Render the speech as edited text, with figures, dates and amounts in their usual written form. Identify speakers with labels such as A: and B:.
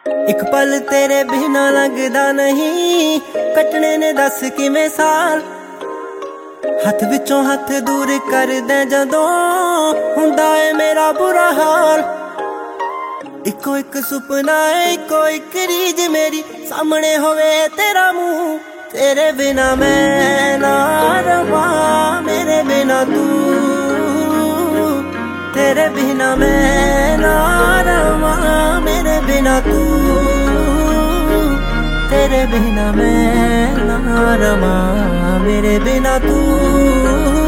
A: एक पल तेरे बिना लगदा नहीं, कटने ने दस किवें साल। हथ विचों हथ दूर कर दे जदों हुंदा है मेरा बुरा हाल। इको एक सुपना है, इको एक रीज मेरी, सामने होवे तेरा मुंह। तेरे बिना मैं ना रवां, मेरे बिना तू। तेरे बिना मैं ना रवां, मेरे बिना तू। तेरे बिना मैं ना रवां, मेरे बिना तू।